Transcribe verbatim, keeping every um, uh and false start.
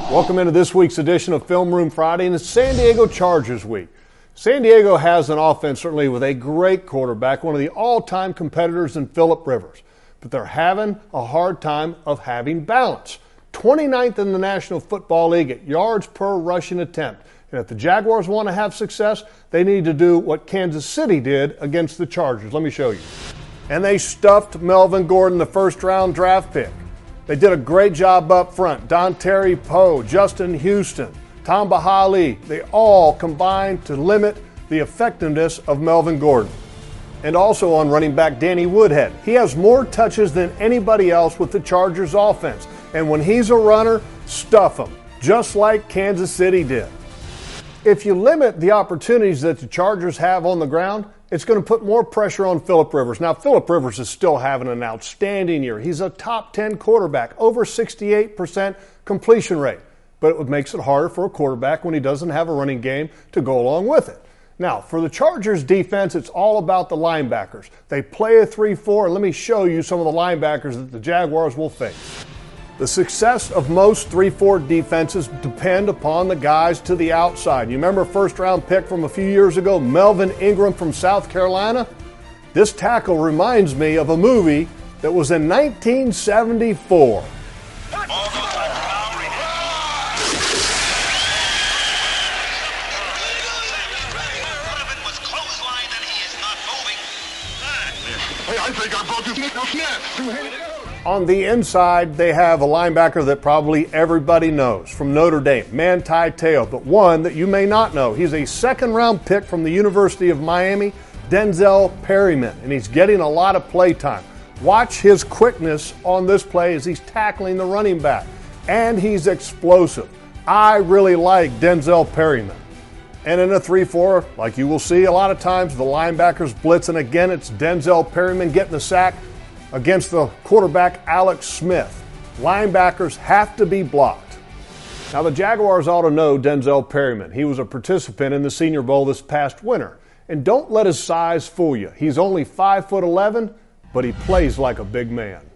Welcome into this week's edition of Film Room Friday, and it's San Diego Chargers week. San Diego has an offense, certainly, with a great quarterback, one of the all-time competitors in Phillip Rivers. But they're having a hard time of having balance. twenty-ninth in the National Football League at yards per rushing attempt. And if the Jaguars want to have success, they need to do what Kansas City did against the Chargers. Let me show you. And they stuffed Melvin Gordon, the first-round draft pick. They did a great job up front. Dontari Poe, Justin Houston, Tamba Hali, they all combined to limit the effectiveness of Melvin Gordon. And also on running back Danny Woodhead. He has more touches than anybody else with the Chargers offense. And when he's a runner, stuff him, just like Kansas City did. If you limit the opportunities that the Chargers have on the ground, it's going to put more pressure on Phillip Rivers. Now, Phillip Rivers is still having an outstanding year. He's a top ten quarterback, over sixty-eight percent completion rate. But it makes it harder for a quarterback when he doesn't have a running game to go along with it. Now, for the Chargers defense, it's all about the linebackers. They play a three four, and let me show you some of the linebackers that the Jaguars will face. The success of most three four defenses depend upon the guys to the outside. You remember a first-round pick from a few years ago, Melvin Ingram from South Carolina? This tackle reminds me of a movie that was in nineteen seventy-four. I think I broke his neck. On the inside, they have a linebacker that probably everybody knows from Notre Dame, Manti Te'o, but one that you may not know. He's a second-round pick from the University of Miami, Denzel Perryman, and he's getting a lot of play time. Watch his quickness on this play as he's tackling the running back, and he's explosive. I really like Denzel Perryman. And in a three four, like you will see a lot of times, the linebackers blitz, and again, it's Denzel Perryman getting the sack against the quarterback, Alex Smith. Linebackers have to be blocked. Now, the Jaguars ought to know Denzel Perryman. He was a participant in the Senior Bowl this past winter. And don't let his size fool you. He's only five foot eleven, but he plays like a big man.